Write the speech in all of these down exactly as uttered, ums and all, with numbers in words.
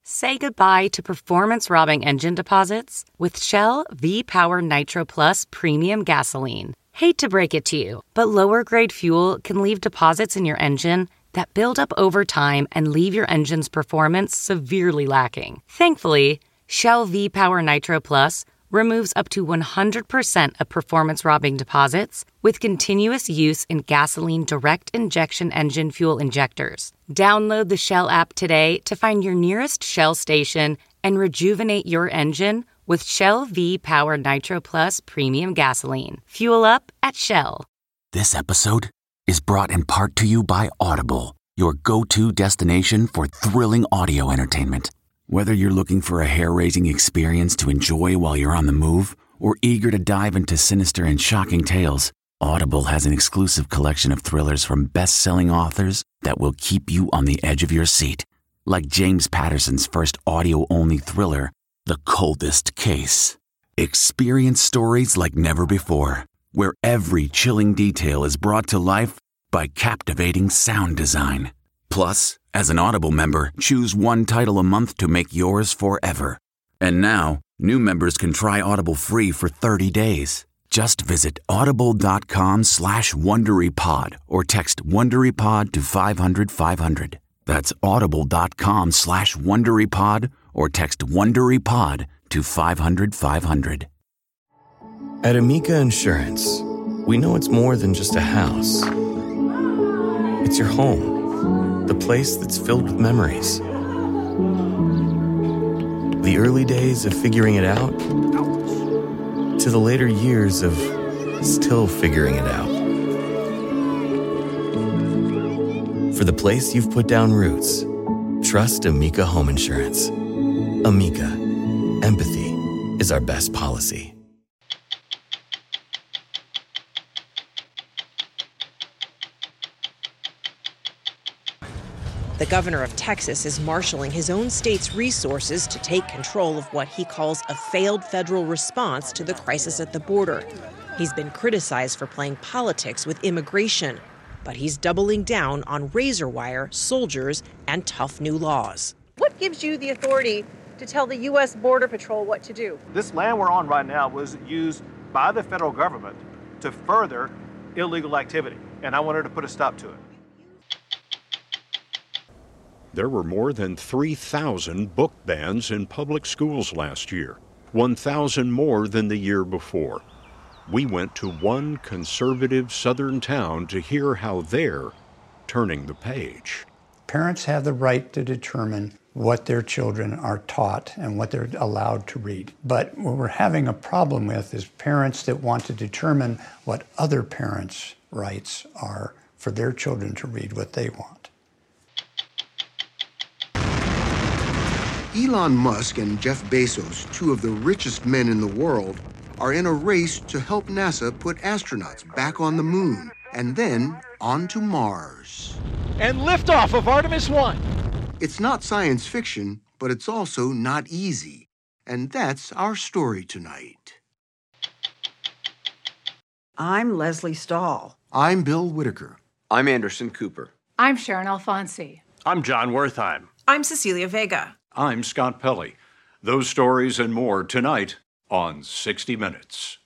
Say goodbye to performance-robbing engine deposits with Shell V-Power Nitro Plus Premium Gasoline. Hate to break it to you, but lower-grade fuel can leave deposits in your engine that build up over time and leave your engine's performance severely lacking. Thankfully, Shell V-Power Nitro Plus removes up to one hundred percent of performance-robbing deposits with continuous use in gasoline direct injection engine fuel injectors. Download the Shell app today to find your nearest Shell station and rejuvenate your engine with Shell V-Power Nitro Plus Premium Gasoline. Fuel up at Shell. This episode is brought in part to you by Audible, your go-to destination for thrilling audio entertainment. Whether you're looking for a hair-raising experience to enjoy while you're on the move or eager to dive into sinister and shocking tales, Audible has an exclusive collection of thrillers from best-selling authors that will keep you on the edge of your seat. Like James Patterson's first audio-only thriller, The Coldest Case. Experience stories like never before, where every chilling detail is brought to life by captivating sound design. Plus, as an Audible member, choose one title a month to make yours forever. And now, new members can try Audible free for thirty days. Just visit audible.com slash WonderyPod or text WonderyPod to five hundred five hundred. That's audible.com slash WonderyPod or text WonderyPod to five hundred five hundred. At Amica Insurance, we know it's more than just a house. It's your home, the place that's filled with memories. The early days of figuring it out to the later years of still figuring it out. For the place you've put down roots, trust Amica Home Insurance. Amica, empathy is our best policy. The governor of Texas is marshaling his own state's resources to take control of what he calls a failed federal response to the crisis at the border. He's been criticized for playing politics with immigration, but he's doubling down on razor wire, soldiers, and tough new laws. What gives you the authority to tell the U S Border Patrol what to do? This land we're on right now was used by the federal government to further illegal activity, and I wanted to put a stop to it. There were more than three thousand book bans in public schools last year, one thousand more than the year before. We went to one conservative southern town to hear how they're turning the page. Parents have the right to determine what their children are taught and what they're allowed to read. But what we're having a problem with is parents that want to determine what other parents' rights are for their children to read what they want. Elon Musk and Jeff Bezos, two of the richest men in the world, are in a race to help NASA put astronauts back on the moon and then onto Mars. And liftoff of Artemis one. It's not science fiction, but it's also not easy. And that's our story tonight. I'm Leslie Stahl. I'm Bill Whitaker. I'm Anderson Cooper. I'm Sharon Alfonsi. I'm John Wertheim. I'm Cecilia Vega. I'm Scott Pelley. Those stories and more tonight on sixty minutes.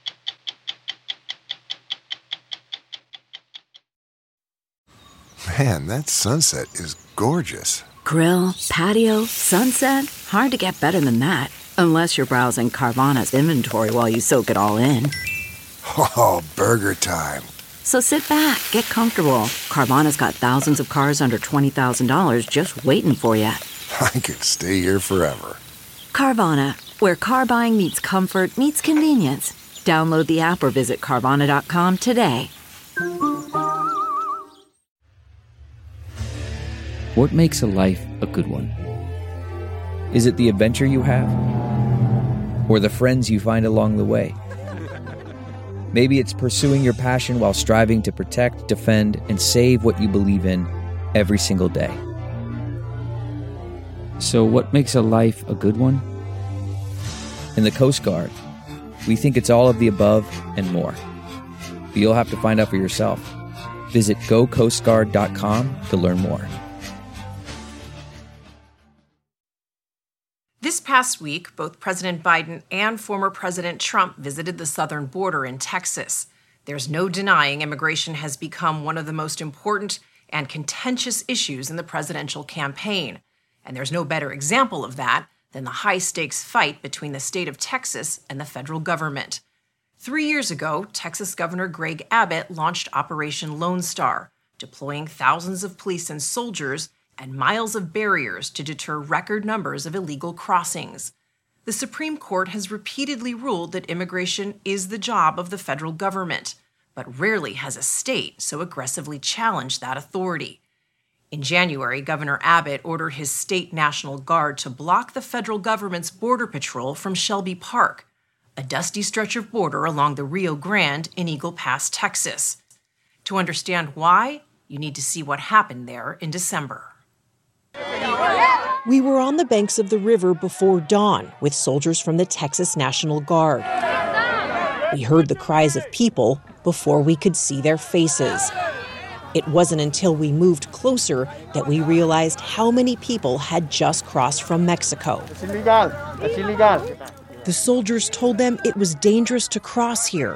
Man, that sunset is gorgeous. Grill, patio, sunset. Hard to get better than that. Unless you're browsing Carvana's inventory while you soak it all in. Oh, burger time. So sit back, get comfortable. Carvana's got thousands of cars under twenty thousand dollars just waiting for you. I could stay here forever. Carvana, where car buying meets comfort meets convenience. Download the app or visit Carvana dot com today. What makes a life a good one? Is it the adventure you have? Or the friends you find along the way? Maybe it's pursuing your passion while striving to protect, defend, and save what you believe in every single day. So what makes a life a good one? In the Coast Guard, we think it's all of the above and more. But you'll have to find out for yourself. Visit go coast guard dot com to learn more. past week, both President Biden and former President Trump visited the southern border in Texas. There's no denying immigration has become one of the most important and contentious issues in the presidential campaign. And there's no better example of that than the high-stakes fight between the state of Texas and the federal government. Three years ago, Texas Governor Greg Abbott launched Operation Lone Star, deploying thousands of police and soldiers and miles of barriers to deter record numbers of illegal crossings. The Supreme Court has repeatedly ruled that immigration is the job of the federal government, but rarely has a state so aggressively challenged that authority. In January, Governor Abbott ordered his state National Guard to block the federal government's border patrol from Shelby Park, a dusty stretch of border along the Rio Grande in Eagle Pass, Texas. To understand why, you need to see what happened there in December. We were on the banks of the river before dawn with soldiers from the Texas National Guard. We heard the cries of people before we could see their faces. It wasn't until we moved closer that we realized how many people had just crossed from Mexico. It's illegal. It's illegal. The soldiers told them it was dangerous to cross here.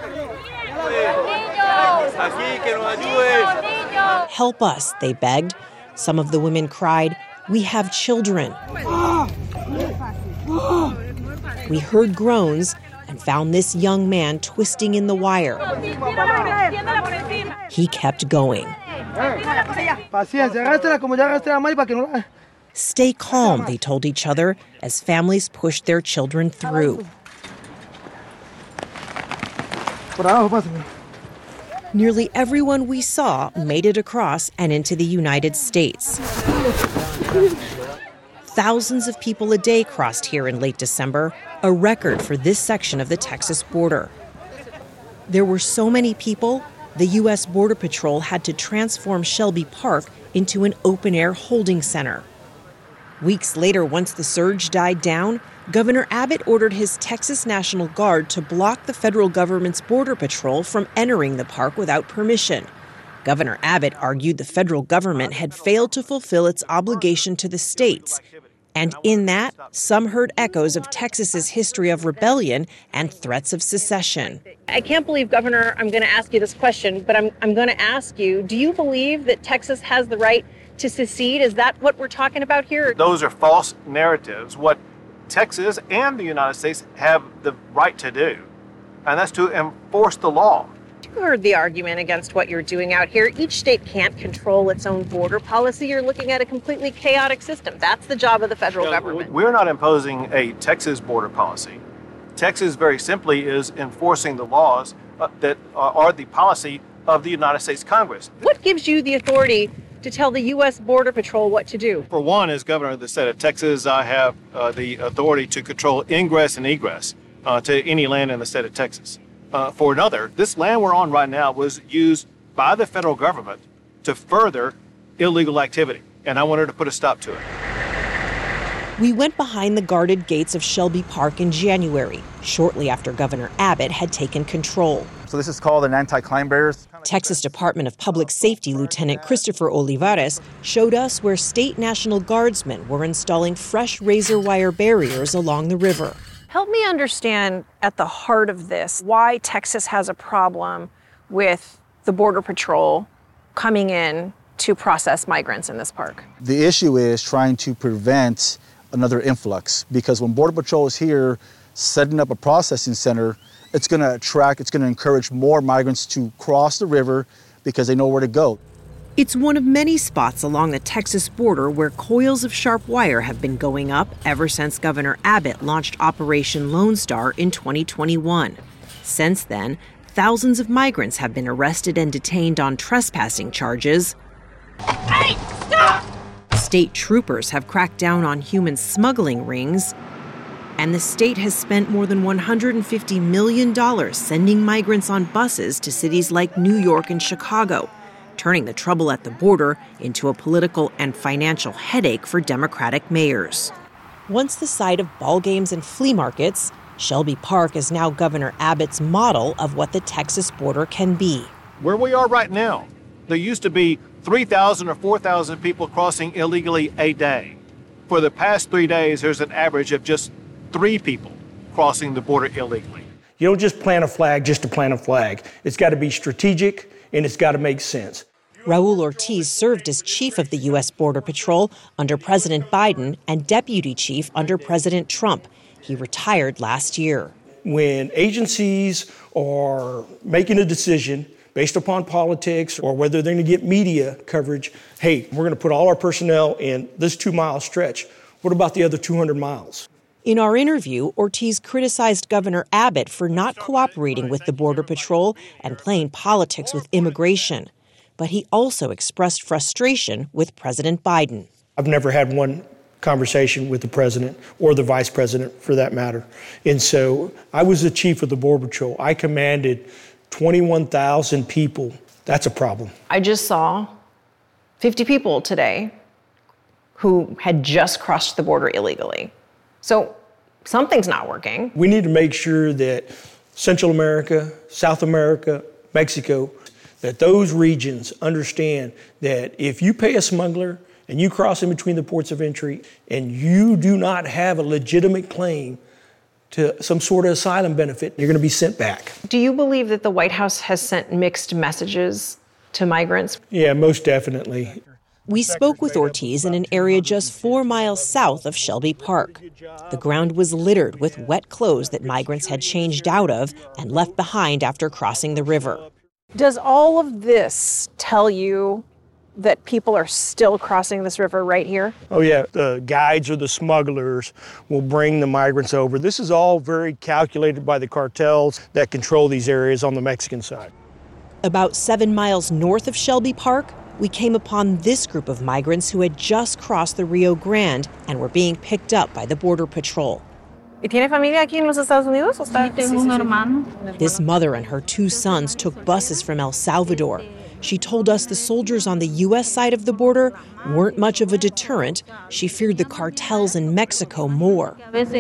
Help us, they begged. Some of the women cried, "We have children." We heard groans and found this young man twisting in the wire. He kept going. Stay calm, they told each other as families pushed their children through. Nearly everyone we saw made it across and into the United States. Thousands of people a day crossed here in late December, a record for this section of the Texas border. There were so many people, the U S Border Patrol had to transform Shelby Park into an open-air holding center. Weeks later, once the surge died down, Governor Abbott ordered his Texas National Guard to block the federal government's Border Patrol from entering the park without permission. Governor Abbott argued the federal government had failed to fulfill its obligation to the states. And in that, some heard echoes of Texas's history of rebellion and threats of secession. I can't believe, Governor, I'm going to ask you this question, but I'm, I'm going to ask you, do you believe that Texas has the right to secede? Is that what we're talking about here? Those are false narratives. What Texas and the United States have the right to do, and that's to enforce the law. You heard the argument against what you're doing out here. Each state can't control its own border policy. You're looking at a completely chaotic system. That's the job of the federal Yeah, government. We're not imposing a Texas border policy. Texas very simply is enforcing the laws uh, that are the policy of the United States Congress. What gives you the authority to tell the U S Border Patrol what to do? For one, as governor of the state of Texas, I have uh, the authority to control ingress and egress uh, to any land in the state of Texas. Uh, for another, this land we're on right now was used by the federal government to further illegal activity, and I wanted to put a stop to it. We went behind the guarded gates of Shelby Park in January, shortly after Governor Abbott had taken control. So this is called an anti-climb barriers. Texas Department of Public Safety Lieutenant Christopher Olivares showed us where state National Guardsmen were installing fresh razor wire barriers along the river. Help me understand at the heart of this why Texas has a problem with the Border Patrol coming in to process migrants in this park. The issue is trying to prevent another influx, because when Border Patrol is here setting up a processing center, it's going to attract, it's going to encourage more migrants to cross the river because they know where to go. It's one of many spots along the Texas border where coils of sharp wire have been going up ever since Governor Abbott launched Operation Lone Star in twenty twenty-one. Since then, thousands of migrants have been arrested and detained on trespassing charges. Hey, stop! State troopers have cracked down on human smuggling rings. And the state has spent more than one hundred fifty million dollars sending migrants on buses to cities like New York and Chicago, turning the trouble at the border into a political and financial headache for Democratic mayors. Once the site of ball games and flea markets, Shelby Park is now Governor Abbott's model of what the Texas border can be. Where we are right now, there used to be three thousand or four thousand people crossing illegally a day. For the past three days, there's an average of just three people crossing the border illegally. You don't just plant a flag just to plant a flag. It's got to be strategic and it's got to make sense. Raul Ortiz served as chief of the U S Border Patrol under President Biden and deputy chief under President Trump. He retired last year. When agencies are making a decision based upon politics or whether they're going to get media coverage, hey, we're going to put all our personnel in this two-mile stretch. What about the other two hundred miles? In our interview, Ortiz criticized Governor Abbott for not cooperating with the Border Patrol and playing politics with immigration. But he also expressed frustration with President Biden. I've never had one conversation with the president or the vice president for that matter. And so I was the chief of the Border Patrol. I commanded twenty-one thousand people. That's a problem. I just saw fifty people today who had just crossed the border illegally. So something's not working. We need to make sure that Central America, South America, Mexico, that those regions understand that if you pay a smuggler and you cross in between the ports of entry and you do not have a legitimate claim to some sort of asylum benefit, you're going to be sent back. Do you believe that the White House has sent mixed messages to migrants? Yeah, most definitely. We spoke with Ortiz in an area just four miles south of Shelby Park. The ground was littered with wet clothes that migrants had changed out of and left behind after crossing the river. Does all of this tell you that people are still crossing this river right here? Oh, yeah. The guides or the smugglers will bring the migrants over. This is all very calculated by the cartels that control these areas on the Mexican side. About seven miles north of Shelby Park, we came upon this group of migrants who had just crossed the Rio Grande and were being picked up by the Border Patrol. ¿Y tiene familia aquí en los Estados Unidos? ¿O está? Tengo un hermano. This mother and her two sons took buses from El Salvador. She told us the soldiers on the U S side of the border weren't much of a deterrent. She feared the cartels in Mexico more.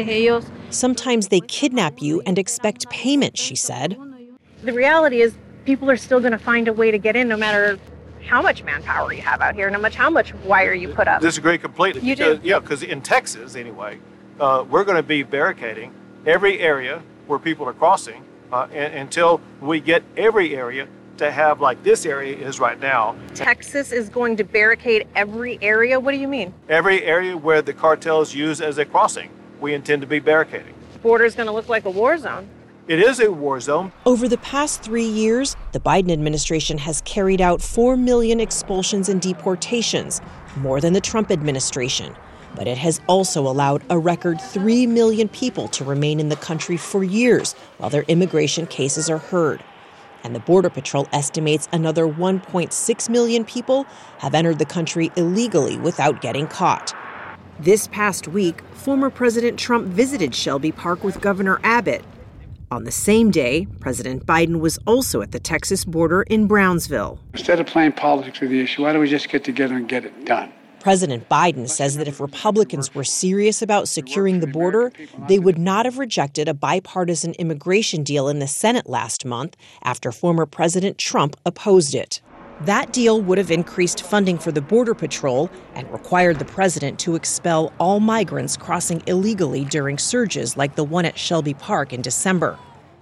Sometimes they kidnap you and expect payment, she said. The reality is people are still going to find a way to get in no matter how much manpower you have out here, no matter how much wire you put up. Disagree completely. You because, do? Yeah, because in Texas, anyway, uh, we're going to be barricading every area where people are crossing uh, and, until we get every area to have like this area is right now. Texas is going to barricade every area? What do you mean? Every area where the cartels use as a crossing, we intend to be barricading. The border's going to look like a war zone. It is a war zone. Over the past three years, the Biden administration has carried out four million expulsions and deportations, more than the Trump administration. But it has also allowed a record three million people to remain in the country for years while their immigration cases are heard. And the Border Patrol estimates another one point six million people have entered the country illegally without getting caught. This past week, former President Trump visited Shelby Park with Governor Abbott. On the same day, President Biden was also at the Texas border in Brownsville. Instead of playing politics with the issue, why don't we just get together and get it done? President Biden says that if Republicans were serious about securing the border, they would not have rejected a bipartisan immigration deal in the Senate last month after former President Trump opposed it. That deal would have increased funding for the Border Patrol and required the president to expel all migrants crossing illegally during surges like the one at Shelby Park in December.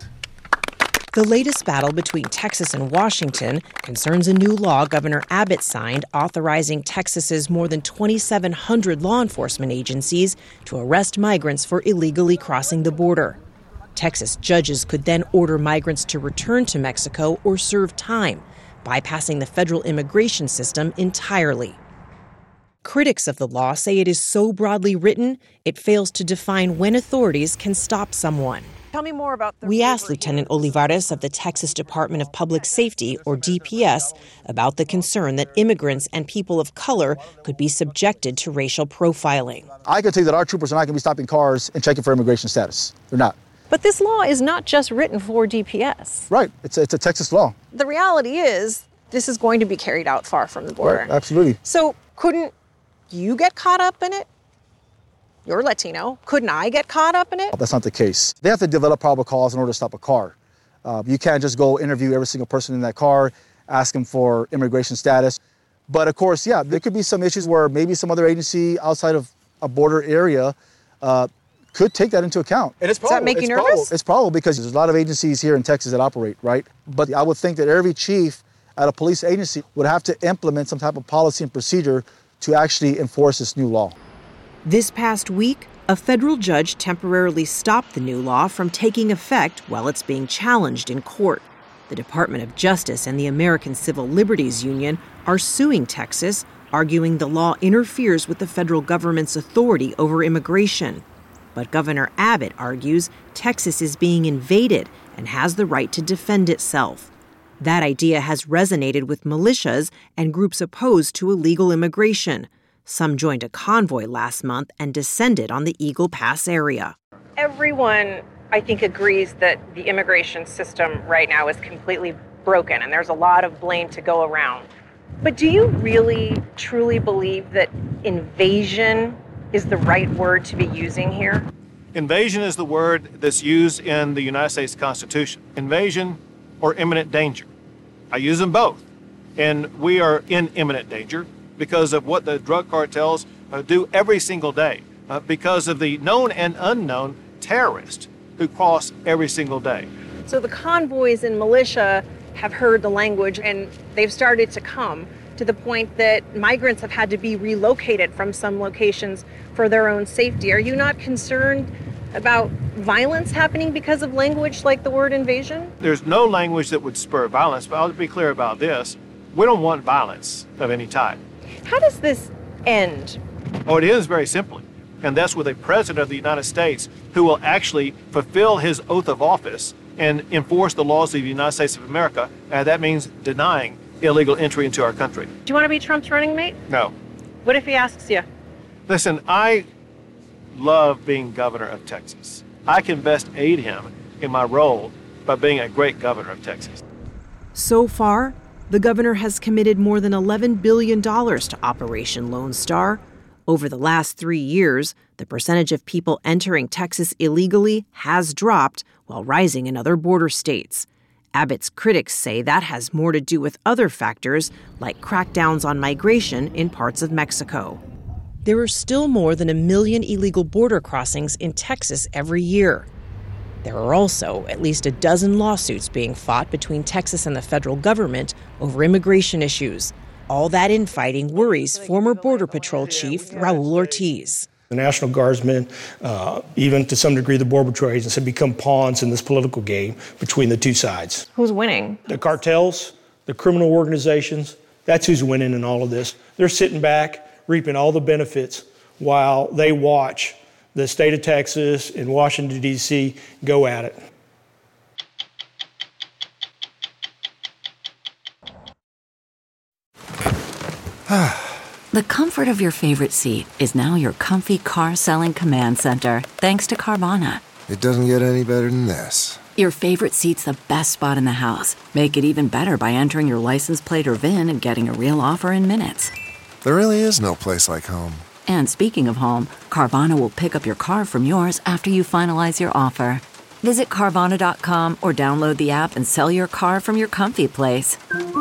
The latest battle between Texas and Washington concerns a new law Governor Abbott signed authorizing Texas's more than twenty-seven hundred law enforcement agencies to arrest migrants for illegally crossing the border. Texas judges could then order migrants to return to Mexico or serve time, bypassing the federal immigration system entirely. Critics of the law say it is so broadly written, it fails to define when authorities can stop someone. Tell me more about the We asked Lieutenant Olivares of the Texas Department of Public Safety, or D P S, about the concern that immigrants and people of color could be subjected to racial profiling. I can tell you that our troopers are not going to be stopping cars and checking for immigration status. They're not. But this law is not just written for D P S. Right. It's a, it's a Texas law. The reality is this is going to be carried out far from the border. Right. Absolutely. So couldn't you get caught up in it? You're Latino. Couldn't I get caught up in it? That's not the case. They have to develop probable cause in order to stop a car. Uh, you can't just go interview every single person in that car, ask them for immigration status. But of course, yeah, there could be some issues where maybe some other agency outside of a border area uh, could take that into account. And it's probable. Does that make you it's nervous? Probable. It's probable because there's a lot of agencies here in Texas that operate, right? But I would think that every chief at a police agency would have to implement some type of policy and procedure to actually enforce this new law. This past week, a federal judge temporarily stopped the new law from taking effect while it's being challenged in court. The Department of Justice and the American Civil Liberties Union are suing Texas, arguing the law interferes with the federal government's authority over immigration. But Governor Abbott argues Texas is being invaded and has the right to defend itself. That idea has resonated with militias and groups opposed to illegal immigration. Some joined a convoy last month and descended on the Eagle Pass area. Everyone, I think, agrees that the immigration system right now is completely broken, and there's a lot of blame to go around. But do you really, truly believe that invasion is the right word to be using here? Invasion is the word that's used in the United States Constitution. Invasion or imminent danger. I use them both. And we are in imminent danger because of what the drug cartels uh, do every single day, uh, because of the known and unknown terrorists who cross every single day. So the convoys and militia have heard the language and they've started to come to the point that migrants have had to be relocated from some locations for their own safety. Are you not concerned about violence happening because of language like the word invasion? There's no language that would spur violence, but I'll be clear about this. We don't want violence of any type. How does this end? Oh, it ends very simply. And that's with a president of the United States who will actually fulfill his oath of office and enforce the laws of the United States of America. And that means denying illegal entry into our country. Do you want to be Trump's running mate? No. What if he asks you? Listen, I love being governor of Texas. I can best aid him in my role by being a great governor of Texas. So far, the governor has committed more than eleven billion dollars to Operation Lone Star. Over the last three years, the percentage of people entering Texas illegally has dropped while rising in other border states. Abbott's critics say that has more to do with other factors like crackdowns on migration in parts of Mexico. There are still more than a million illegal border crossings in Texas every year. There are also at least a dozen lawsuits being fought between Texas and the federal government over immigration issues. All that infighting worries former Border Patrol Chief Raul Ortiz. The National Guardsmen, uh, even to some degree the Border Patrol agents, have become pawns in this political game between the two sides. Who's winning? The cartels, the criminal organizations, that's who's winning in all of this. They're sitting back, reaping all the benefits while they watch the state of Texas and Washington, D C go at it. The comfort of your favorite seat is now your comfy car selling command center, thanks to Carvana. It doesn't get any better than this. Your favorite seat's the best spot in the house. Make it even better by entering your license plate or V I N and getting a real offer in minutes. There really is no place like home. And speaking of home, Carvana will pick up your car from yours after you finalize your offer. Visit Carvana dot com or download the app and sell your car from your comfy place.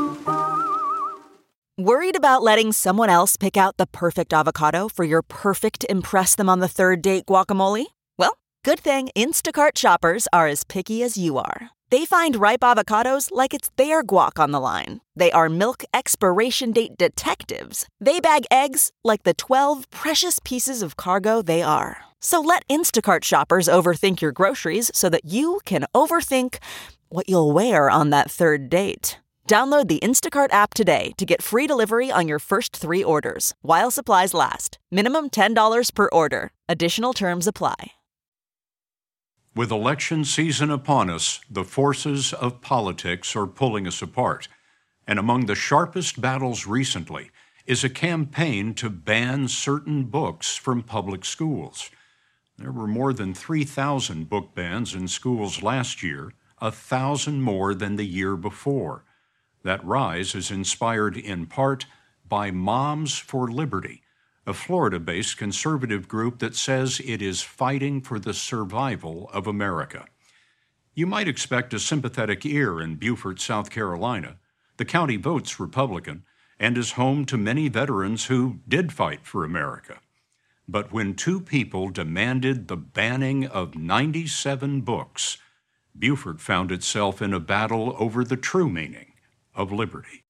Worried about letting someone else pick out the perfect avocado for your perfect impress them on the third date guacamole? Well, good thing Instacart shoppers are as picky as you are. They find ripe avocados like it's their guac on the line. They are milk expiration date detectives. They bag eggs like the twelve precious pieces of cargo they are. So let Instacart shoppers overthink your groceries so that you can overthink what you'll wear on that third date. Download the Instacart app today to get free delivery on your first three orders, while supplies last. Minimum ten dollars per order. Additional terms apply. With election season upon us, the forces of politics are pulling us apart. And among the sharpest battles recently is a campaign to ban certain books from public schools. There were more than three thousand book bans in schools last year, a thousand more than the year before. That rise is inspired in part by Moms for Liberty, a Florida-based conservative group that says it is fighting for the survival of America. You might expect a sympathetic ear in Beaufort, South Carolina. The county votes Republican and is home to many veterans who did fight for America. But when two people demanded the banning of ninety-seven books, Beaufort found itself in a battle over the true meaning of liberty.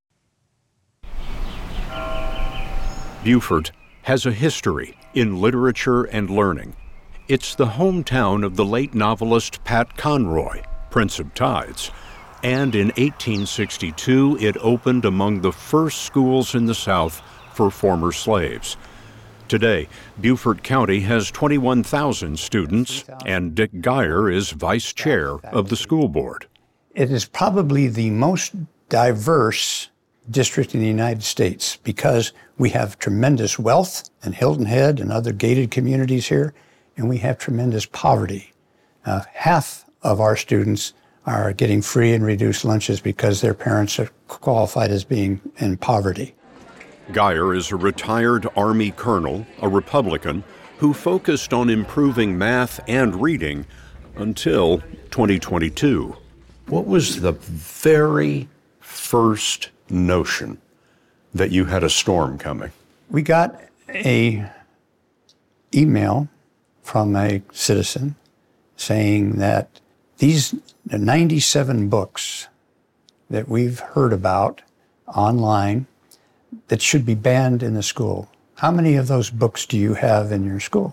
Beaufort has a history in literature and learning. It's the hometown of the late novelist Pat Conroy, Prince of Tides, and in eighteen sixty-two it opened among the first schools in the South for former slaves. Today, Beaufort County has twenty-one thousand students, and Dick Geyer is vice chair of the school board. It is probably the most diverse district in the United States because we have tremendous wealth in Hilton Head and other gated communities here, and we have tremendous poverty. Uh, half of our students are getting free and reduced lunches because their parents are qualified as being in poverty. Geyer is a retired Army colonel, a Republican, who focused on improving math and reading until twenty twenty-two. What was the very first notion that you had a storm coming? We got a email from a citizen saying that these ninety-seven books that we've heard about online that should be banned in the school, how many of those books do you have in your school?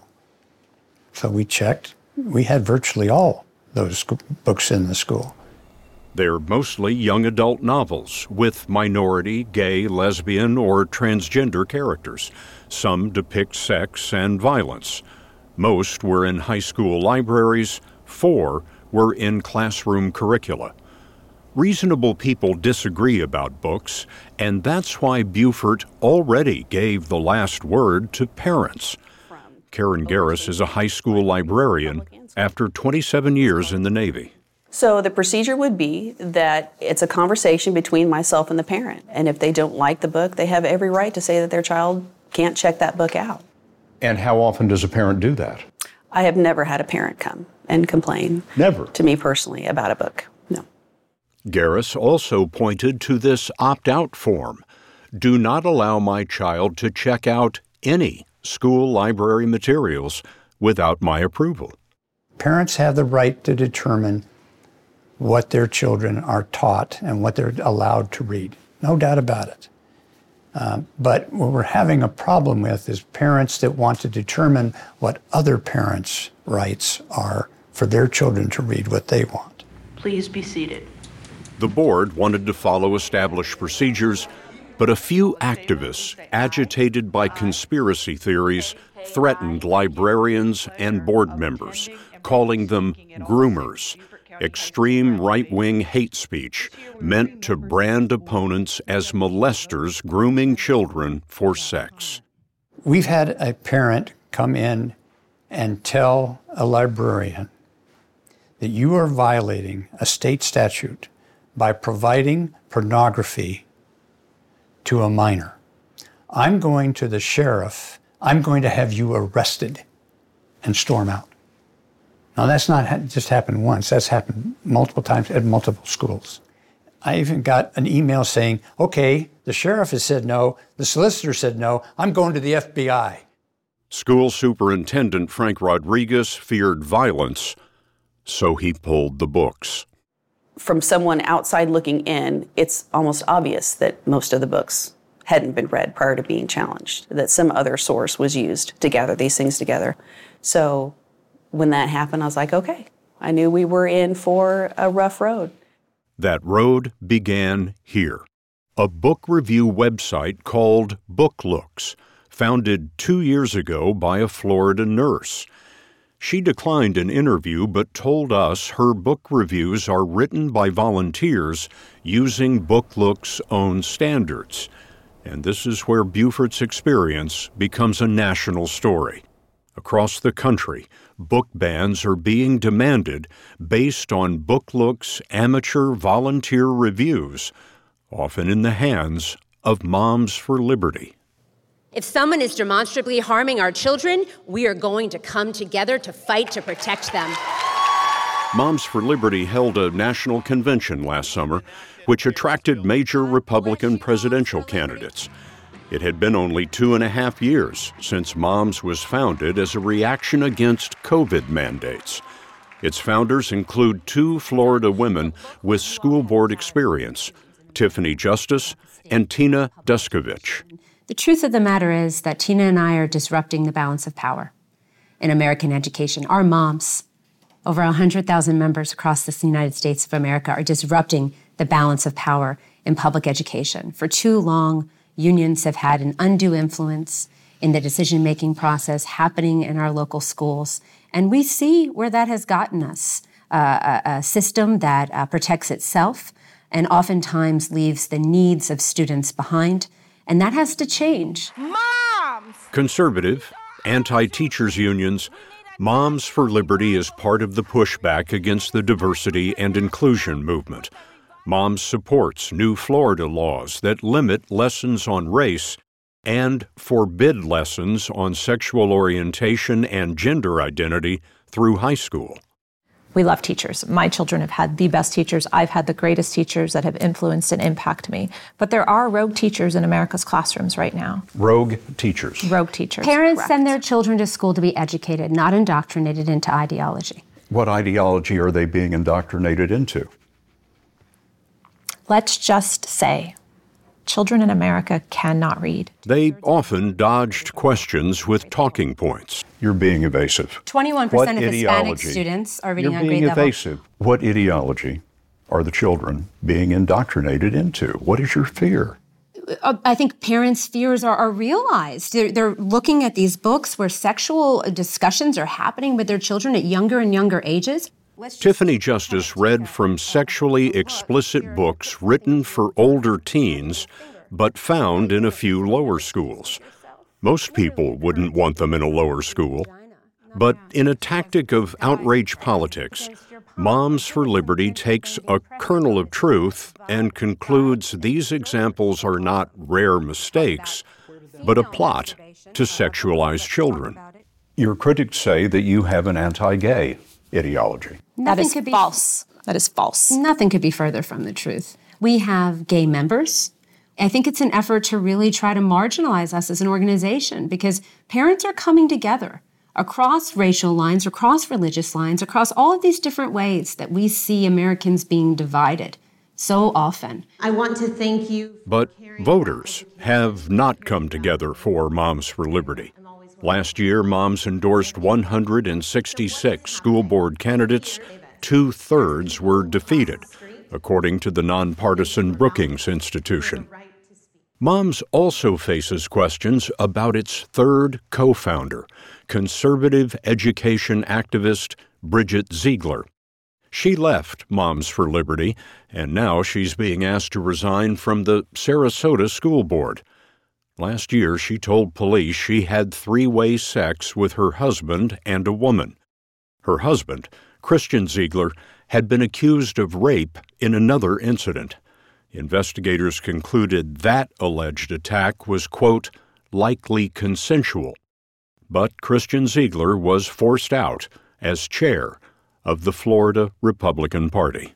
So we checked. We had virtually all those books in the school. They're mostly young adult novels with minority, gay, lesbian, or transgender characters. Some depict sex and violence. Most were in high school libraries. Four were in classroom curricula. Reasonable people disagree about books, and that's why Beaufort already gave the last word to parents. Karen Garris is a high school librarian after twenty-seven years in the Navy. So the procedure would be that it's a conversation between myself and the parent. And if they don't like the book, they have every right to say that their child can't check that book out. And how often does a parent do that? I have never had a parent come and complain Never. to me personally about a book. No. Garris also pointed to this opt-out form. Do not allow my child to check out any school library materials without my approval. Parents have the right to determine what their children are taught and what they're allowed to read. No doubt about it. Uh, but what we're having a problem with is parents that want to determine what other parents' rights are for their children to read what they want. Please be seated. The board wanted to follow established procedures, but a few activists, agitated by conspiracy theories, threatened librarians and board members, calling them groomers, extreme right-wing hate speech meant to brand opponents as molesters grooming children for sex. We've had a parent come in and tell a librarian that you are violating a state statute by providing pornography to a minor. I'm going to the sheriff. I'm going to have you arrested and storm out. Now, that's not just happened once. That's happened multiple times at multiple schools. I even got an email saying, okay, the sheriff has said no, the solicitor said no, I'm going to the F B I. School Superintendent Frank Rodriguez feared violence, so he pulled the books. From someone outside looking in, it's almost obvious that most of the books hadn't been read prior to being challenged, that some other source was used to gather these things together. So when that happened, I was like, okay, I knew we were in for a rough road. That road began here, a book review website called BookLooks, founded two years ago by a Florida nurse. She declined an interview but told us her book reviews are written by volunteers using BookLooks' own standards. And this is where Beaufort's experience becomes a national story. Across the country, book bans are being demanded based on BookLooks' amateur volunteer reviews, often in the hands of Moms for Liberty. If someone is demonstrably harming our children, we are going to come together to fight to protect them. Moms for Liberty held a national convention last summer, which attracted major Republican presidential candidates. It had been only two and a half years since Moms was founded as a reaction against COVID mandates. Its founders include two Florida women with school board experience, Tiffany Justice and Tina Descovich. The truth of the matter is that Tina and I are disrupting the balance of power in American education. Our moms, over one hundred thousand members across the United States of America, are disrupting the balance of power in public education. For too long, unions have had an undue influence in the decision-making process happening in our local schools. And we see where that has gotten us, uh, a, a system that uh, protects itself and oftentimes leaves the needs of students behind. And that has to change. Moms! Conservative, anti-teachers unions, Moms for Liberty is part of the pushback against the diversity and inclusion movement. Moms supports new Florida laws that limit lessons on race and forbid lessons on sexual orientation and gender identity through high school. We love teachers. My children have had the best teachers. I've had the greatest teachers that have influenced and impacted me. But there are rogue teachers in America's classrooms right now. Rogue teachers. Rogue teachers. Parents correct. send their children to school to be educated, not indoctrinated into ideology. What ideology are they being indoctrinated into? Let's just say children in America cannot read. They often dodged questions with talking points. You're being evasive. twenty-one percent of Hispanic students are reading You're on grade being level. evasive. What ideology are the children being indoctrinated into? What is your fear? I think parents' fears are, are realized. They're, they're looking at these books where sexual discussions are happening with their children at younger and younger ages. Tiffany Justice read from sexually explicit books written for older teens, but found in a few lower schools. Most people wouldn't want them in a lower school. But in a tactic of outrage politics, Moms for Liberty takes a kernel of truth and concludes these examples are not rare mistakes, but a plot to sexualize children. Your critics say that you have an anti-gay ideology. That is could be false. That is false. Nothing could be further from the truth. We have gay members. I think it's an effort to really try to marginalize us as an organization because parents are coming together across racial lines, across religious lines, across all of these different ways that we see Americans being divided so often. I want to thank you. But voters have not come together for Moms for Liberty. Last year, Moms endorsed one hundred sixty-six school board candidates. Two-thirds were defeated, according to the nonpartisan Brookings Institution. Moms also faces questions about its third co-founder, conservative education activist Bridget Ziegler. She left Moms for Liberty, and now she's being asked to resign from the Sarasota School Board. Last year, she told police she had three-way sex with her husband and a woman. Her husband, Christian Ziegler, had been accused of rape in another incident. Investigators concluded that alleged attack was, quote, likely consensual. But Christian Ziegler was forced out as chair of the Florida Republican Party.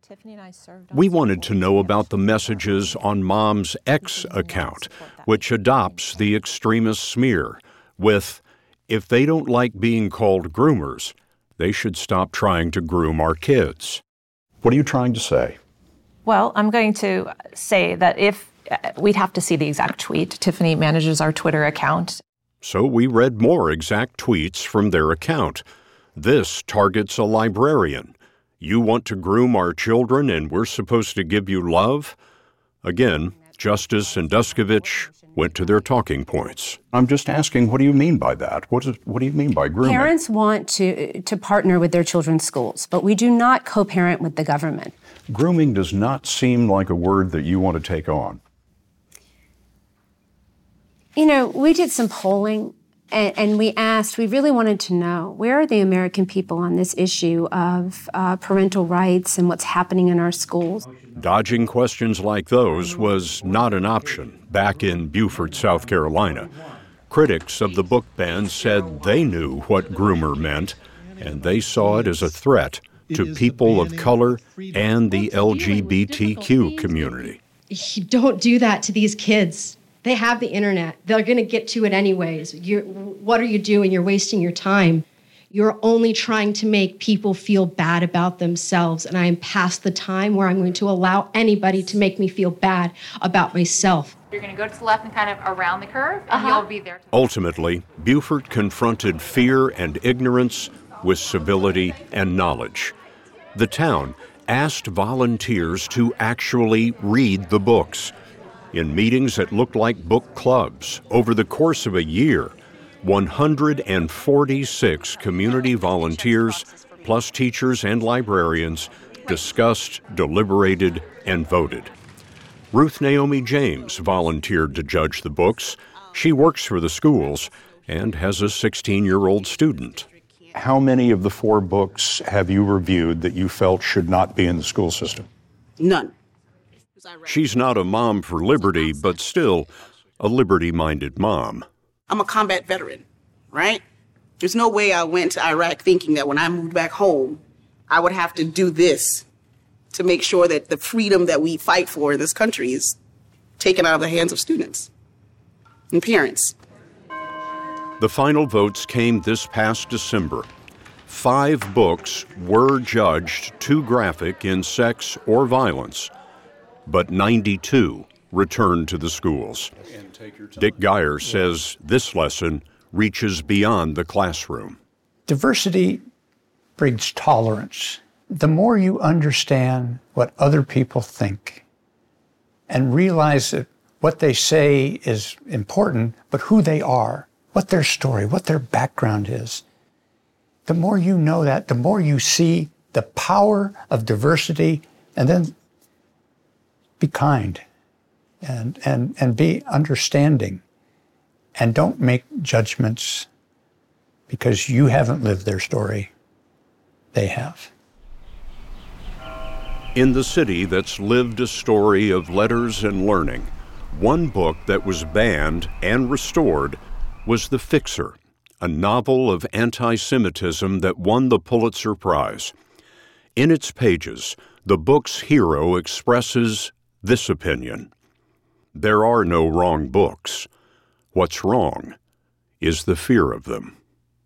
We wanted to know about the messages on Mom's X account, which adopts the extremist smear with, if they don't like being called groomers, they should stop trying to groom our kids. What are you trying to say? Well, I'm going to say that if uh, we'd have to see the exact tweet. Tiffany manages our Twitter account. So we read more exact tweets from their account. This targets a librarian. You want to groom our children and we're supposed to give you love? Again, Justice and Descovich went to their talking points. I'm just asking, what do you mean by that? What, is, what do you mean by grooming? Parents want to, to partner with their children's schools, but we do not co-parent with the government. Grooming does not seem like a word that you want to take on. You know, we did some polling and, and we asked, we really wanted to know, where are the American people on this issue of uh, parental rights and what's happening in our schools? Dodging questions like those was not an option back in Beaufort, South Carolina. Critics of the book ban said they knew what groomer meant, and they saw it as a threat to people of color and the L G B T Q community. Don't do that to these kids. They have the internet. They're going to get to it anyways. You're, what are you doing? You're wasting your time. You're only trying to make people feel bad about themselves. And I am past the time where I'm going to allow anybody to make me feel bad about myself. You're going to go to the left and kind of around the curve, and Uh-huh. you'll be there. Ultimately, Buford confronted fear and ignorance with civility and knowledge. The town asked volunteers to actually read the books. In meetings that looked like book clubs, over the course of a year, one hundred forty-six community volunteers, plus teachers and librarians, discussed, deliberated, and voted. Ruth Naomi James volunteered to judge the books. She works for the schools and has a sixteen-year-old student. How many of the four books have you reviewed that you felt should not be in the school system? None. She's not a mom for liberty, but still a liberty-minded mom. I'm a combat veteran, right? There's no way I went to Iraq thinking that when I moved back home, I would have to do this to make sure that the freedom that we fight for in this country is taken out of the hands of students and parents. The final votes came this past December. Five books were judged too graphic in sex or violence, but ninety-two returned to the schools. Dick Geyer says this lesson reaches beyond the classroom. Diversity breeds tolerance. The more you understand what other people think and realize that what they say is important, but who they are, what their story, what their background is, the more you know that, the more you see the power of diversity, and then be kind and, and, and be understanding. And don't make judgments because you haven't lived their story. They have. In the city that's lived a story of letters and learning, one book that was banned and restored was The Fixer, a novel of anti-Semitism that won the Pulitzer Prize. In its pages, the book's hero expresses this opinion: there are no wrong books. What's wrong is the fear of them.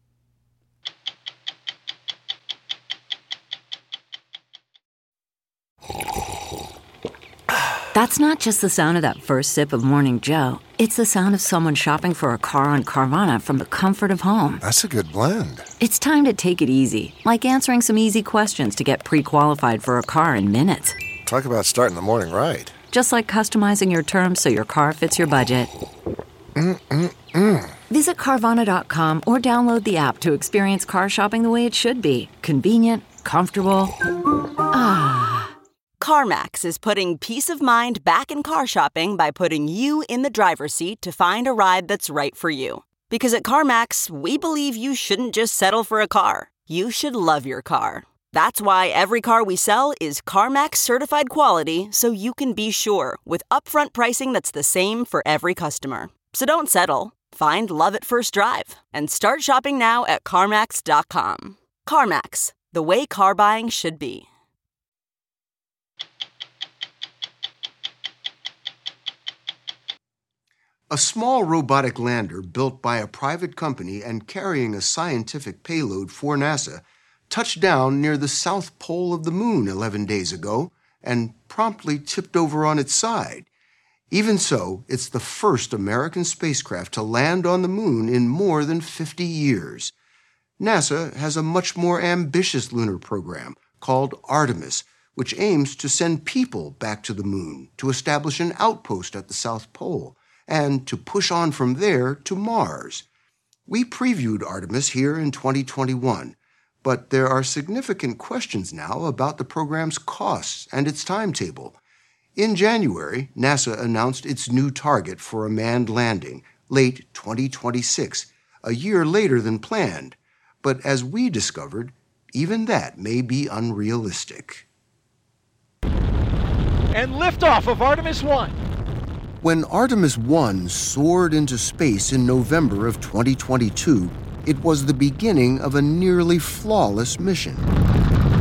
That's not just the sound of that first sip of Morning Joe. It's the sound of someone shopping for a car on Carvana from the comfort of home. That's a good blend. It's time to take it easy, like answering some easy questions to get pre-qualified for a car in minutes. Talk about starting the morning right. Just like customizing your terms so your car fits your budget. Mm-mm-mm. Visit Carvana dot com or download the app to experience car shopping the way it should be. Convenient, comfortable. Ah. CarMax is putting peace of mind back in car shopping by putting you in the driver's seat to find a ride that's right for you. Because at CarMax, we believe you shouldn't just settle for a car. You should love your car. That's why every car we sell is CarMax certified quality, so you can be sure with upfront pricing that's the same for every customer. So don't settle. Find love at first drive and start shopping now at CarMax dot com. CarMax, the way car buying should be. A small robotic lander built by a private company and carrying a scientific payload for NASA touched down near the south pole of the moon eleven days ago and promptly tipped over on its side. Even so, it's the first American spacecraft to land on the moon in more than fifty years. NASA has a much more ambitious lunar program called Artemis, which aims to send people back to the moon, to establish an outpost at the South Pole, and to push on from there to Mars. We previewed Artemis here in twenty twenty-one, but there are significant questions now about the program's costs and its timetable. In January, NASA announced its new target for a manned landing, late twenty twenty-six, a year later than planned. But as we discovered, even that may be unrealistic. And liftoff of Artemis one. When Artemis one soared into space in November of twenty twenty-two, it was the beginning of a nearly flawless mission.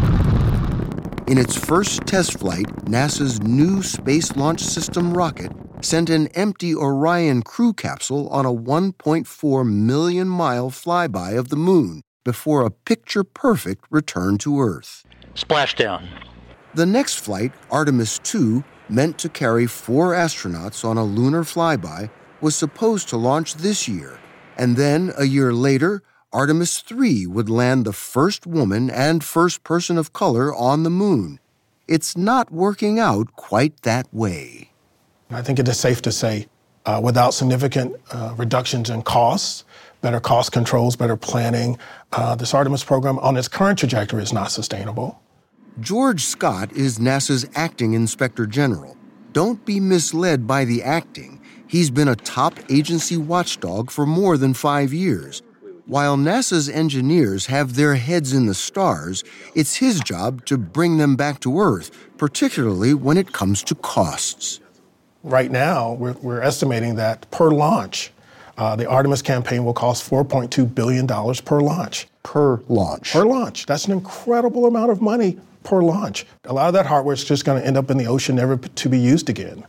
In its first test flight, NASA's new Space Launch System rocket sent an empty Orion crew capsule on a one point four million mile flyby of the moon before a picture-perfect return to Earth. Splashdown. The next flight, Artemis two, meant to carry four astronauts on a lunar flyby, was supposed to launch this year. And then, a year later, Artemis three would land the first woman and first person of color on the moon. It's not working out quite that way. I think it is safe to say, uh, without significant uh, reductions in costs, better cost controls, better planning, uh, this Artemis program on its current trajectory is not sustainable. George Scott is NASA's acting inspector general. Don't be misled by the acting. He's been a top agency watchdog for more than five years. While NASA's engineers have their heads in the stars, it's his job to bring them back to Earth, particularly when it comes to costs. Right now, we're, we're estimating that per launch, uh, the Artemis campaign will cost four point two billion dollars per launch. Per launch. Per launch. That's an incredible amount of money per launch. A lot of that hardware is just going to end up in the ocean, never to be used again.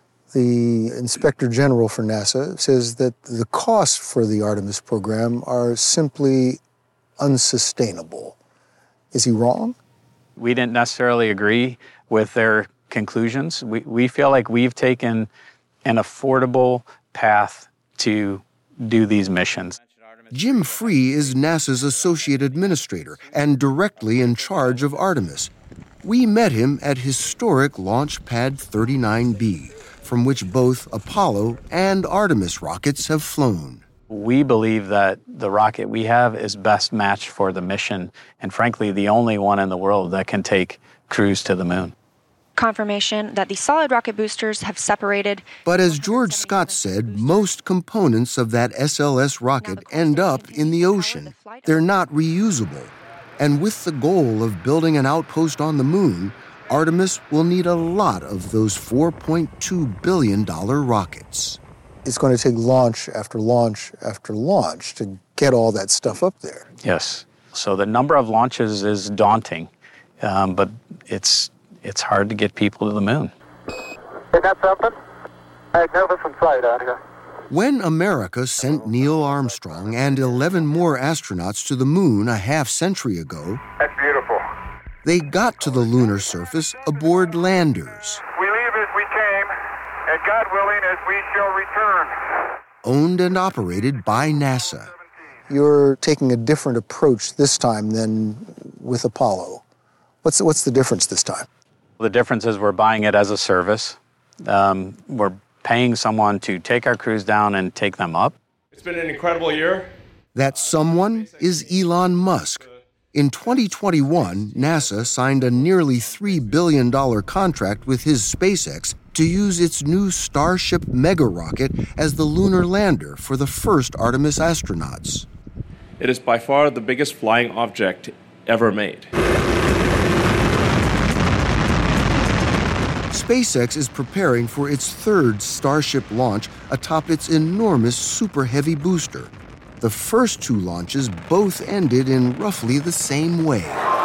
The Inspector General for NASA says that the costs for the Artemis program are simply unsustainable. Is he wrong? We didn't necessarily agree with their conclusions. We, we feel like we've taken an affordable path to do these missions. Jim Free is NASA's associate administrator and directly in charge of Artemis. We met him at historic Launch Pad thirty-nine B, from which both Apollo and Artemis rockets have flown. We believe that the rocket we have is best matched for the mission, and frankly, the only one in the world that can take crews to the moon. Confirmation that the solid rocket boosters have separated. But as George Scott said, most components of that S L S rocket end up in the ocean. They're not reusable. And with the goal of building an outpost on the moon, Artemis will need a lot of those four point two billion dollars rockets. It's going to take launch after launch after launch to get all that stuff up there. Yes. So the number of launches is daunting, um, but it's it's hard to get people to the moon. They got something? Magnificent sight out here. When America sent Neil Armstrong and eleven more astronauts to the moon a half century ago, that's beautiful. They got to the lunar surface aboard landers. We leave as we came, and God willing, as we shall return. Owned and operated by NASA. You're taking a different approach this time than with Apollo. What's the, what's the difference this time? The difference is we're buying it as a service. Um, we're paying someone to take our crews down and take them up. It's been an incredible year. That someone is Elon Musk. In twenty twenty-one, NASA signed a nearly three billion dollars contract with his SpaceX to use its new Starship mega rocket as the lunar lander for the first Artemis astronauts. It is by far the biggest flying object ever made. SpaceX is preparing for its third Starship launch atop its enormous Super Heavy booster. The first two launches both ended in roughly the same way.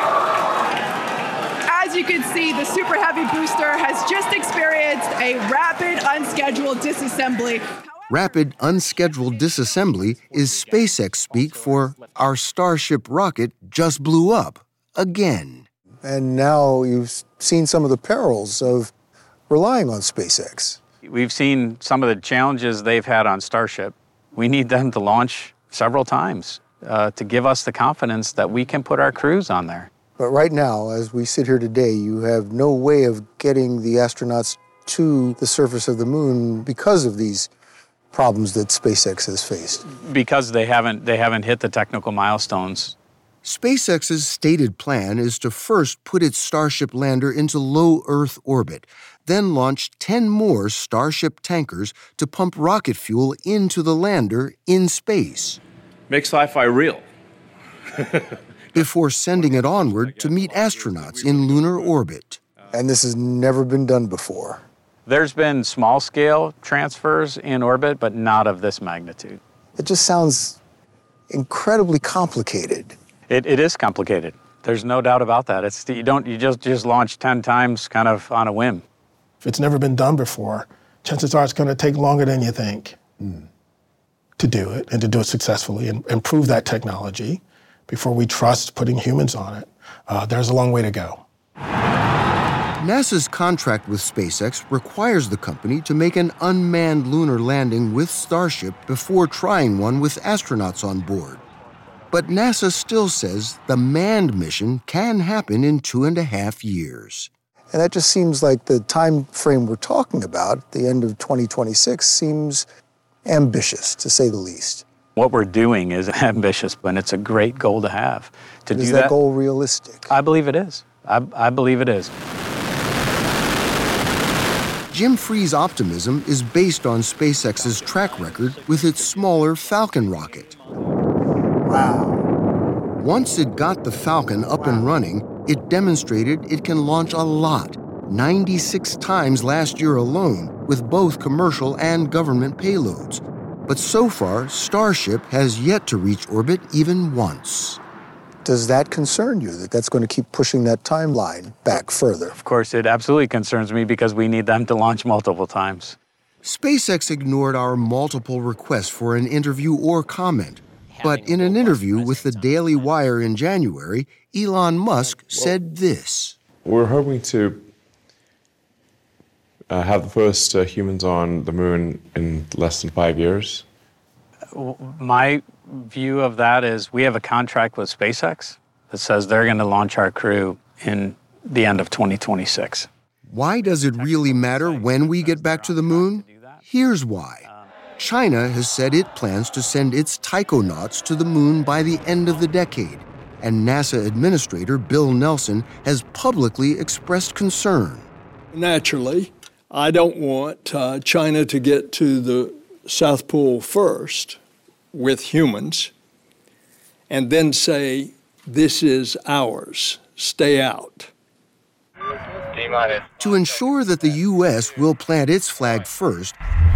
As you can see, the Super Heavy booster has just experienced a rapid, unscheduled disassembly. Rapid, unscheduled disassembly is SpaceX speak for our Starship rocket just blew up again. And now you've seen some of the perils of relying on SpaceX. We've seen some of the challenges they've had on Starship. We need them to launch several times uh, to give us the confidence that we can put our crews on there. But right now, as we sit here today, you have no way of getting the astronauts to the surface of the moon because of these problems that SpaceX has faced. Because they haven't, they haven't hit the technical milestones. SpaceX's stated plan is to first put its Starship lander into low Earth orbit, then launch ten more Starship tankers to pump rocket fuel into the lander in space. Make sci-fi real. Before sending it onward to meet astronauts in lunar orbit. And this has never been done before. There's been small-scale transfers in orbit, but not of this magnitude. It just sounds incredibly complicated. It, it is complicated. There's no doubt about that. It's you don't you just just launch ten times kind of on a whim. If it's never been done before, chances are it's going to take longer than you think mm. to do it and to do it successfully and improve that technology before we trust putting humans on it. Uh, there's a long way to go. NASA's contract with SpaceX requires the company to make an unmanned lunar landing with Starship before trying one with astronauts on board. But NASA still says the manned mission can happen in two and a half years. And that just seems like the time frame we're talking about, the end of twenty twenty-six, seems ambitious, to say the least. What we're doing is ambitious, but it's a great goal to have. To do is that, that goal realistic? I believe it is. I, I believe it is. Jim Free's optimism is based on SpaceX's track record with its smaller Falcon rocket. Wow. Once it got the Falcon up and running, it demonstrated it can launch a lot, ninety-six times last year alone, with both commercial and government payloads. But so far, Starship has yet to reach orbit even once. Does that concern you, that that's going to keep pushing that timeline back further? Of course, it absolutely concerns me because we need them to launch multiple times. SpaceX ignored our multiple requests for an interview or comment. But in an interview with the Daily Wire in January, Elon Musk said this. We're hoping to uh, have the first uh, humans on the moon in less than five years. My view of that is we have a contract with SpaceX that says they're going to launch our crew in the end of twenty twenty-six. Why does it really matter when we get back to the moon? Here's why. China has said it plans to send its taikonauts to the moon by the end of the decade, and NASA Administrator Bill Nelson has publicly expressed concern. Naturally, I don't want uh, China to get to the South Pole first with humans and then say, this is ours, stay out. To ensure that the U S will plant its flag first,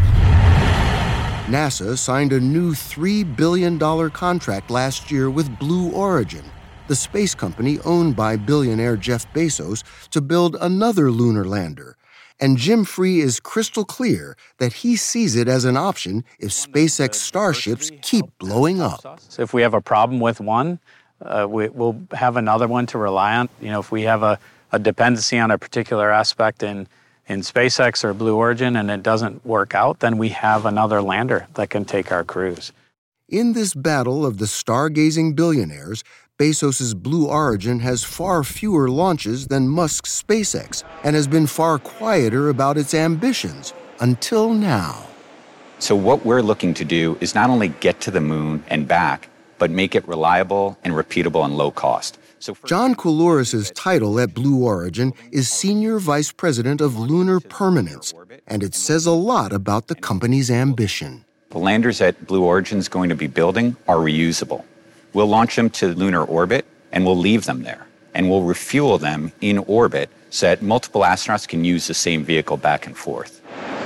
NASA signed a new three billion dollars contract last year with Blue Origin, the space company owned by billionaire Jeff Bezos, to build another lunar lander. And Jim Free is crystal clear that he sees it as an option if SpaceX Starships keep blowing up. So if we have a problem with one, uh, we, we'll have another one to rely on. You know, if we have a, a dependency on a particular aspect in, in SpaceX or Blue Origin and it doesn't work out, then we have another lander that can take our crews. In this battle of the stargazing billionaires, Bezos's Blue Origin has far fewer launches than Musk's SpaceX and has been far quieter about its ambitions until now. So what we're looking to do is not only get to the moon and back, but make it reliable and repeatable and low cost. So John Coulouris's title at Blue Origin is Senior Vice President of Lunar Permanence, and it says a lot about the company's ambition. The landers that Blue Origin's going to be building are reusable. We'll launch them to lunar orbit, and we'll leave them there. And we'll refuel them in orbit so that multiple astronauts can use the same vehicle back and forth.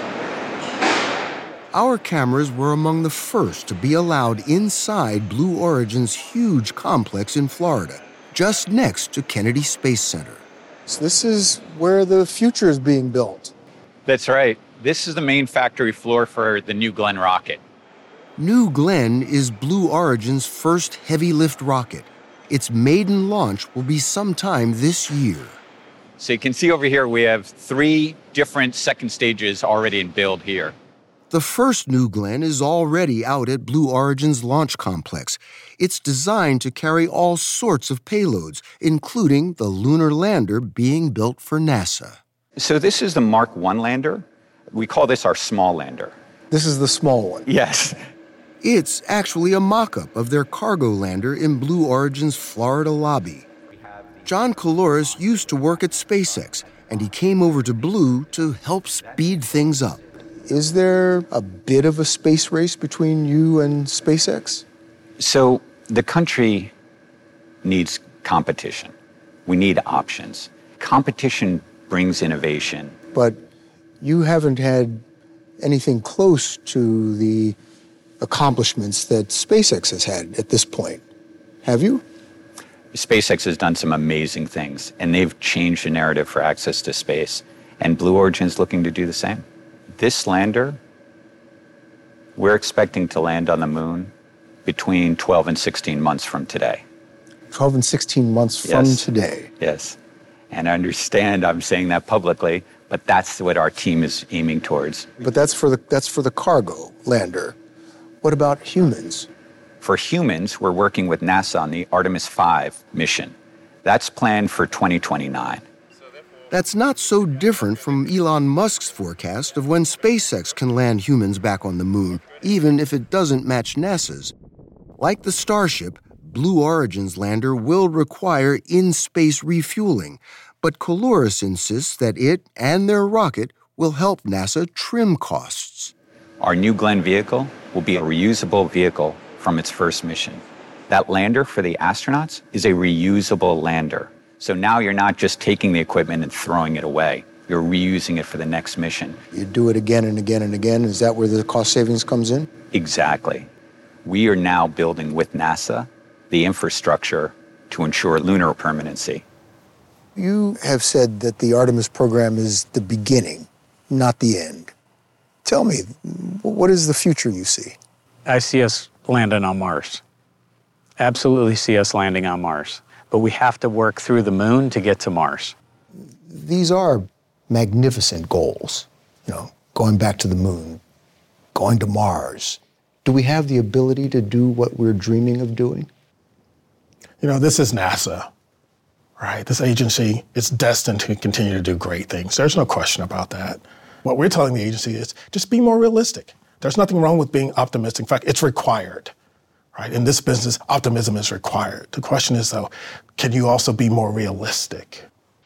Our cameras were among the first to be allowed inside Blue Origin's huge complex in Florida, just next to Kennedy Space Center. So this is where the future is being built. That's right. This is the main factory floor for the New Glenn rocket. New Glenn is Blue Origin's first heavy-lift rocket. Its maiden launch will be sometime this year. So you can see over here we have three different second stages already in build here. The first New Glenn is already out at Blue Origin's launch complex. It's designed to carry all sorts of payloads, including the lunar lander being built for NASA. So this is the Mark one lander. We call this our small lander. This is the small one? Yes. It's actually a mock-up of their cargo lander in Blue Origin's Florida lobby. John Coulouris used to work at SpaceX, and he came over to Blue to help speed things up. Is there a bit of a space race between you and SpaceX? So the country needs competition. We need options. Competition brings innovation. But you haven't had anything close to the accomplishments that SpaceX has had at this point, have you? SpaceX has done some amazing things, and they've changed the narrative for access to space, and Blue Origin is looking to do the same. This lander, we're expecting to land on the moon between twelve and sixteen months from today. twelve and sixteen months from Yes. today. Yes. And I understand I'm saying that publicly, but that's what our team is aiming towards. But that's for the that's for the cargo lander. What about humans? For humans, we're working with NASA on the Artemis five mission. That's planned for twenty twenty-nine. That's not so different from Elon Musk's forecast of when SpaceX can land humans back on the moon, even if it doesn't match NASA's. Like the Starship, Blue Origin's lander will require in-space refueling, but Coloris insists that it and their rocket will help NASA trim costs. Our New Glenn vehicle will be a reusable vehicle from its first mission. That lander for the astronauts is a reusable lander. So now you're not just taking the equipment and throwing it away. You're reusing it for the next mission. You do it again and again and again. Is that where the cost savings comes in? Exactly. We are now building with NASA the infrastructure to ensure lunar permanency. You have said that the Artemis program is the beginning, not the end. Tell me, what is the future you see? I see us landing on Mars. Absolutely see us landing on Mars. But we have to work through the moon to get to Mars. These are magnificent goals, you know, going back to the moon, going to Mars. Do we have the ability to do what we're dreaming of doing? You know, this is NASA, right? This agency is destined to continue to do great things. There's no question about that. What we're telling the agency is just be more realistic. There's nothing wrong with being optimistic. In fact, it's required, right? In this business, optimism is required. The question is, though, can you also be more realistic?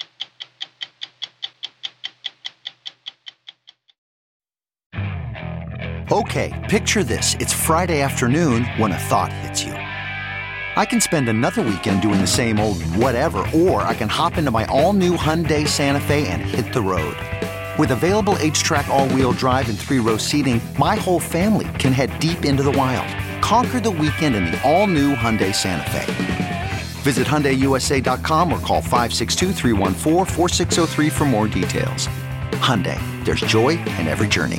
Okay, picture this. It's Friday afternoon when a thought hits you. I can spend another weekend doing the same old whatever, or I can hop into my all-new Hyundai Santa Fe and hit the road. With available H-Track all-wheel drive and three-row seating, my whole family can head deep into the wild. Conquer the weekend in the all-new Hyundai Santa Fe. Visit Hyundai U S A dot com or call five six two, three one four, four six zero three for more details. Hyundai, there's joy in every journey.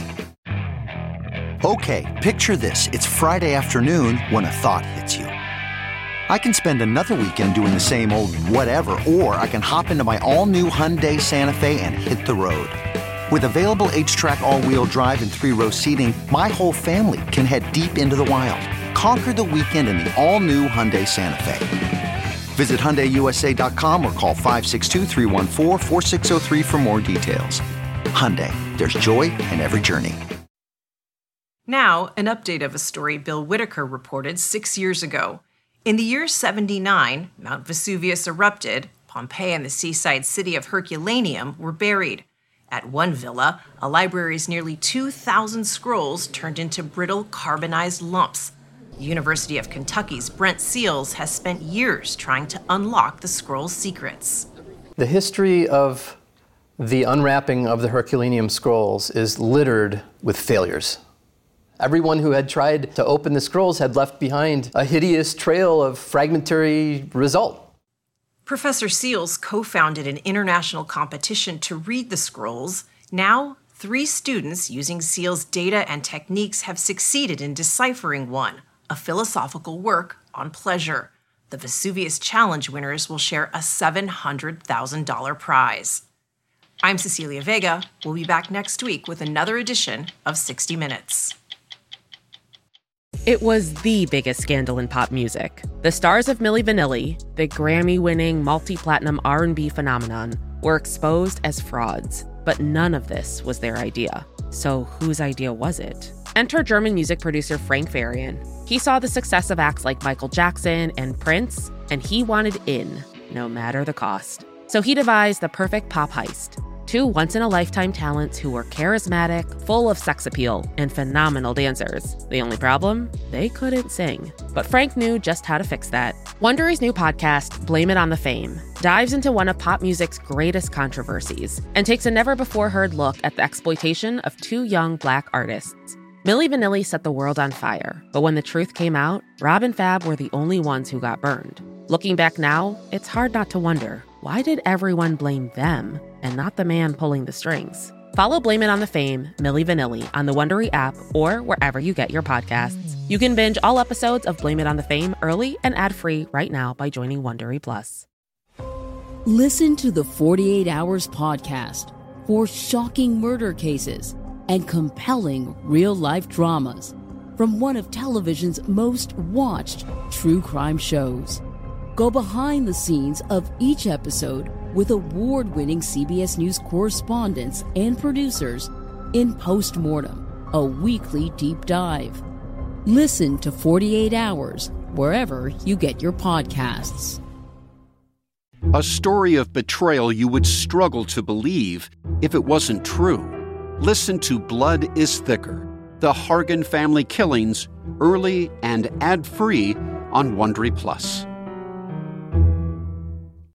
Okay, picture this. It's Friday afternoon when a thought hits you. I can spend another weekend doing the same old whatever, or I can hop into my all-new Hyundai Santa Fe and hit the road. With available H-Track all-wheel drive and three-row seating, my whole family can head deep into the wild. Conquer the weekend in the all-new Hyundai Santa Fe. Visit Hyundai U S A dot com or call five six two, three one four, four six zero three for more details. Hyundai, there's joy in every journey. Now, an update of a story Bill Whitaker reported six years ago. In the year seventy-nine, Mount Vesuvius erupted. Pompeii and the seaside city of Herculaneum were buried. At one villa, a library's nearly two thousand scrolls turned into brittle carbonized lumps. The University of Kentucky's Brent Seals has spent years trying to unlock the scrolls' secrets. The history of the unwrapping of the Herculaneum scrolls is littered with failures. Everyone who had tried to open the scrolls had left behind a hideous trail of fragmentary result. Professor Seals co-founded an international competition to read the scrolls. Now, three students using Seals' data and techniques have succeeded in deciphering one, a philosophical work on pleasure. The Vesuvius Challenge winners will share a seven hundred thousand dollars prize. I'm Cecilia Vega. We'll be back next week with another edition of sixty minutes. It was the biggest scandal in pop music. The stars of Milli Vanilli, the Grammy-winning multi-platinum R and B phenomenon, were exposed as frauds. But none of this was their idea. So whose idea was it? Enter German music producer Frank Farian. He saw the success of acts like Michael Jackson and Prince, and he wanted in, no matter the cost. So he devised the perfect pop heist. Two once-in-a-lifetime talents who were charismatic, full of sex appeal, and phenomenal dancers. The only problem? They couldn't sing. But Frank knew just how to fix that. Wondery's new podcast, Blame It on the Fame, dives into one of pop music's greatest controversies and takes a never-before-heard look at the exploitation of two young Black artists. Milli Vanilli set the world on fire, but when the truth came out, Rob and Fab were the only ones who got burned. Looking back now, it's hard not to wonder, why did everyone blame them and not the man pulling the strings? Follow Blame It on the Fame, Milli Vanilli, on the Wondery app or wherever you get your podcasts. You can binge all episodes of Blame It on the Fame early and ad-free right now by joining Wondery Plus. Listen to the forty-eight hours podcast for shocking murder cases and compelling real-life dramas from one of television's most watched true crime shows. Go behind the scenes of each episode with award-winning C B S News correspondents and producers in Postmortem, a weekly deep dive. Listen to forty-eight hours wherever you get your podcasts. A story of betrayal you would struggle to believe if it wasn't true. Listen to Blood is Thicker, the Hargan family killings, early and ad-free on Wondery Plus.